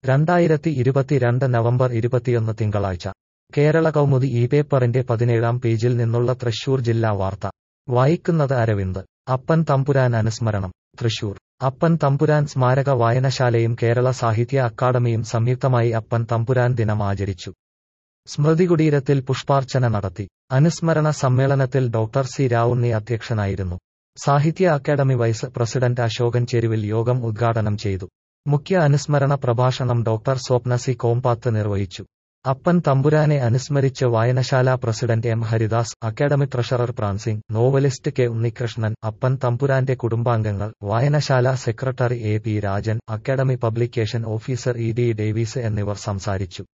2022 November 21 തിങ്കളാഴ്ച കേരള കൗമുദി ഈ പേപ്പറിന്റെ 17-ാം പേജിൽ നിന്നുള്ള തൃശൂർ ജില്ലാ വാർത്ത വായിക്കുന്നത് അരവിന്ദ്. അപ്പൻ തമ്പുരാൻ അനുസ്മരണം. തൃശൂർ. അപ്പൻ തമ്പുരാൻ സ്മാരക വായനശാലയും കേരള സാഹിത്യ അക്കാദമിയും സംയുക്തമായി അപ്പൻ തമ്പുരാൻ ദിനം ആചരിച്ചു. സ്മൃതികുടീരത്തിൽ പുഷ്പാർച്ചന നടത്തി. അനുസ്മരണ സമ്മേളനത്തിൽ ഡോക്ടർ സി രാവുണ്ണി അധ്യക്ഷനായിരുന്നു. സാഹിത്യ academy vice president Ashokan Cheruvil യോഗം ഉദ്ഘാടനം ചെയ്തു. മുഖ്യ അനുസ്മരണ പ്രഭാഷണം ഡോക്ടർ സ്വപ്ന സി കോമ്പാത്ത് നിർവഹിച്ചു. അപ്പൻ തമ്പുരാനെ അനുസ്മരിച്ച് വായനശാല president M Haridas, academy treasurer പ്രാൻസിംഗ്, നോവലിസ്റ്റ് കെ ഉണ്ണികൃഷ്ണൻ, അപ്പൻ തമ്പുരാന്റെ കുടുംബാംഗങ്ങൾ, വായനശാല secretary A P Rajan, academy publication officer E D Davis എന്നിവർ സംസാരിച്ചു.